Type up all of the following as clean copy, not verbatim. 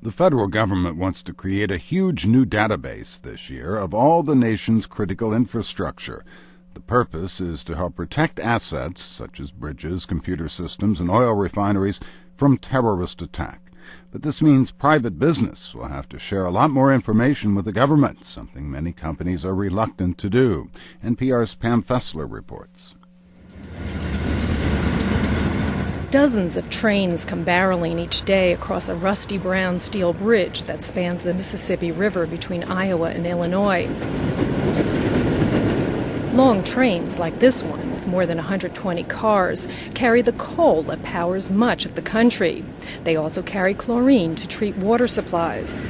The federal government wants to create a huge new database this year of all the nation's critical infrastructure. The purpose is to help protect assets, such as bridges, computer systems, and oil refineries, from terrorist attack. But this means private business will have to share a lot more information with the government, something many companies are reluctant to do. NPR's Pam Fessler reports. Dozens of trains come barreling each day across a rusty brown steel bridge that spans the Mississippi River between Iowa and Illinois. Long trains like this one, with more than 120 cars, carry the coal that powers much of the country. They also carry chlorine to treat water supplies.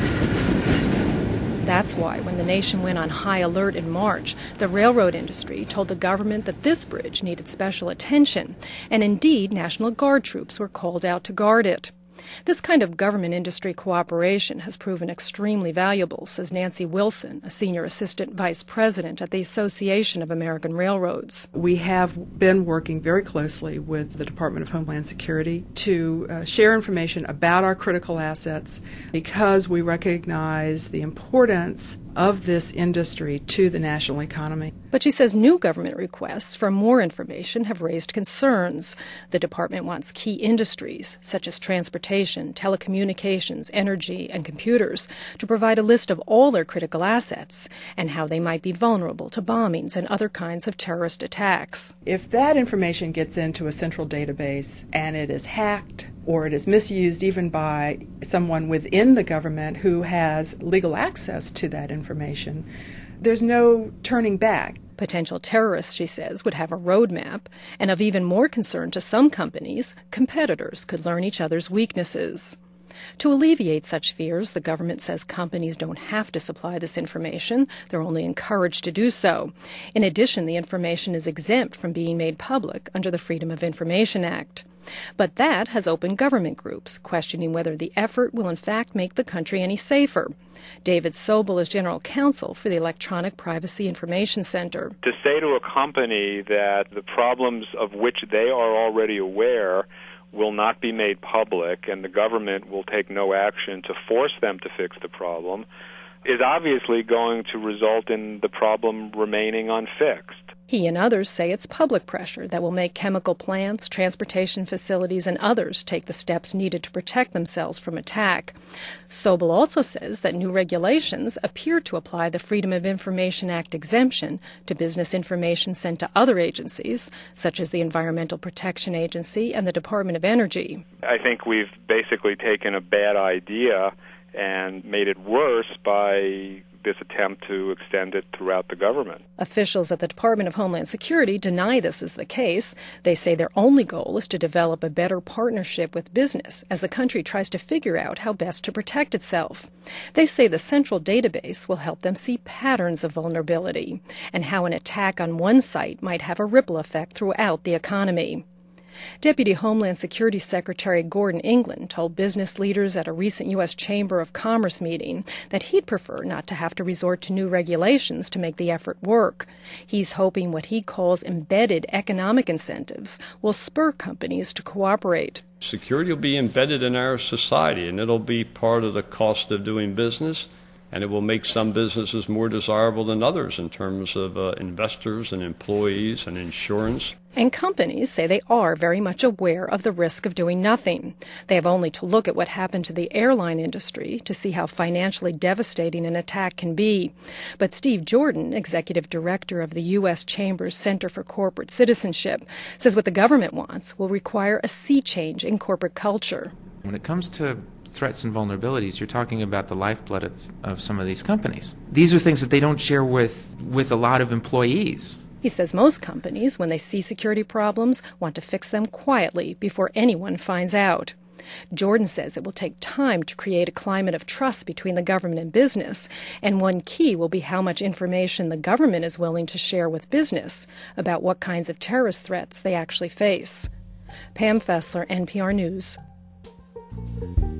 That's why when the nation went on high alert in March, the railroad industry told the government that this bridge needed special attention, and indeed National Guard troops were called out to guard it. This kind of government-industry cooperation has proven extremely valuable, says Nancy Wilson, a senior assistant vice president at the Association of American Railroads. We have been working very closely with the Department of Homeland Security to share information about our critical assets because we recognize the importance of this industry to the national economy. But she says new government requests for more information have raised concerns. The department wants key industries, such as transportation, telecommunications, energy, and computers, to provide a list of all their critical assets and how they might be vulnerable to bombings and other kinds of terrorist attacks. If that information gets into a central database and it is hacked, or it is misused even by someone within the government who has legal access to that information, there's no turning back. Potential terrorists, she says, would have a roadmap, and of even more concern to some companies, competitors could learn each other's weaknesses. To alleviate such fears, the government says companies don't have to supply this information. They're only encouraged to do so. In addition, the information is exempt from being made public under the Freedom of Information Act. But that has opened government groups, questioning whether the effort will in fact make the country any safer. David Sobel is general counsel for the Electronic Privacy Information Center. To say to a company that the problems of which they are already aware will not be made public and the government will take no action to force them to fix the problem is obviously going to result in the problem remaining unfixed. He and others say it's public pressure that will make chemical plants, transportation facilities, and others take the steps needed to protect themselves from attack. Sobel also says that new regulations appear to apply the Freedom of Information Act exemption to business information sent to other agencies, such as the Environmental Protection Agency and the Department of Energy. I think we've basically taken a bad idea and made it worse by this attempt to extend it throughout the government. Officials at the Department of Homeland Security deny this is the case. They say their only goal is to develop a better partnership with business as the country tries to figure out how best to protect itself. They say the central database will help them see patterns of vulnerability and how an attack on one site might have a ripple effect throughout the economy. Deputy Homeland Security Secretary Gordon England told business leaders at a recent U.S. Chamber of Commerce meeting that he'd prefer not to have to resort to new regulations to make the effort work. He's hoping what he calls embedded economic incentives will spur companies to cooperate. Security will be embedded in our society, and it'll be part of the cost of doing business, and it will make some businesses more desirable than others in terms of investors and employees and insurance. And companies say they are very much aware of the risk of doing nothing. They have only to look at what happened to the airline industry to see how financially devastating an attack can be. But Steve Jordan, executive director of the U.S. Chamber's Center for Corporate Citizenship, says what the government wants will require a sea change in corporate culture. When it comes to threats and vulnerabilities, you're talking about the lifeblood of some of these companies. These are things that they don't share with a lot of employees. He says most companies, when they see security problems, want to fix them quietly before anyone finds out. Jordan says it will take time to create a climate of trust between the government and business, and one key will be how much information the government is willing to share with business about what kinds of terrorist threats they actually face. Pam Fessler, NPR News.